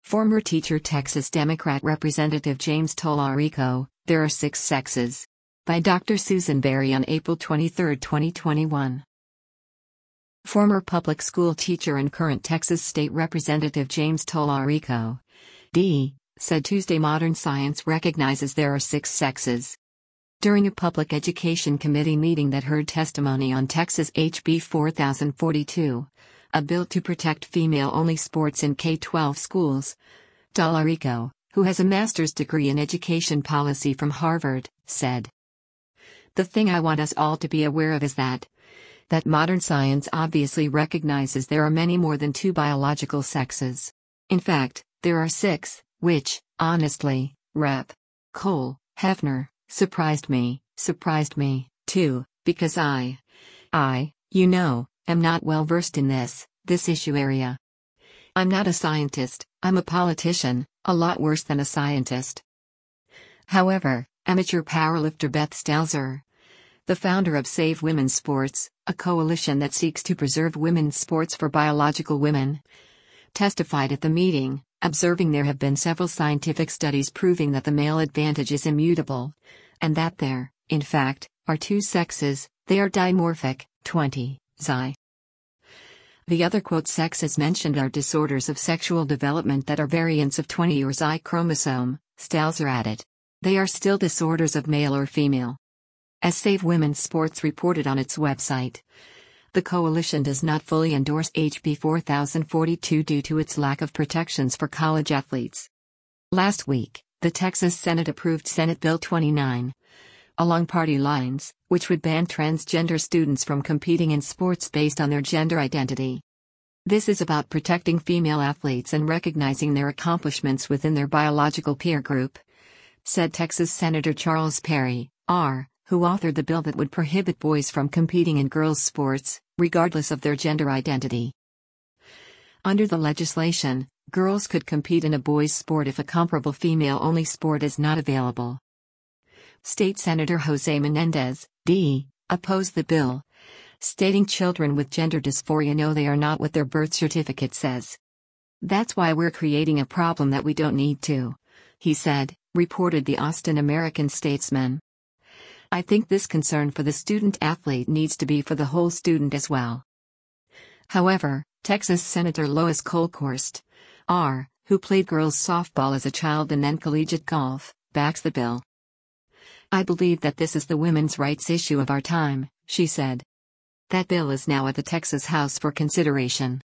Former teacher Texas Democrat Representative James Tallarico, There Are Six Sexes. By Dr. Susan Berry on April 23, 2021. Former public school teacher and current Texas State Representative James Tallarico, D., said Tuesday modern science recognizes there are six sexes. During a public education committee meeting that heard testimony on Texas HB 4042, a bill to protect female-only sports in K-12 schools, Tallarico, who has a master's degree in education policy from Harvard, said, "The thing I want us all to be aware of is that modern science obviously recognizes there are many more than two biological sexes. In fact, there are six, which, honestly, Rep. Cole Hefner, surprised me, too, because I, am not well versed in this issue area. I'm not a scientist, I'm a politician, a lot worse than a scientist." However, amateur powerlifter Beth Stelzer, the founder of Save Women's Sports, a coalition that seeks to preserve women's sports for biological women, testified at the meeting, observing there have been several scientific studies proving that the male advantage is immutable, and that there, in fact, are two sexes, they are dimorphic, 20, xi. The other sexes mentioned are disorders of sexual development that are variants of 20 or xi chromosome, Stelzer added. They are still disorders of male or female. As Save Women's Sports reported on its website, the coalition does not fully endorse HB 4042 due to its lack of protections for college athletes. Last week, the Texas Senate approved Senate Bill 29, along party lines, which would ban transgender students from competing in sports based on their gender identity. This is about protecting female athletes and recognizing their accomplishments within their biological peer group, said Texas Senator Charles Perry, R., who authored the bill that would prohibit boys from competing in girls' sports, regardless of their gender identity. Under the legislation, girls could compete in a boys' sport if a comparable female-only sport is not available. State Senator Jose Menendez, D., opposed the bill, stating children with gender dysphoria know they are not what their birth certificate says. "That's why we're creating a problem that we don't need to," he said, reported the Austin American-Statesman. "I think this concern for the student-athlete needs to be for the whole student as well." However, Texas Senator Lois Kolkhorst, R., who played girls softball as a child and then collegiate golf, backs the bill. "I believe that this is the women's rights issue of our time," she said. That bill is now at the Texas House for consideration.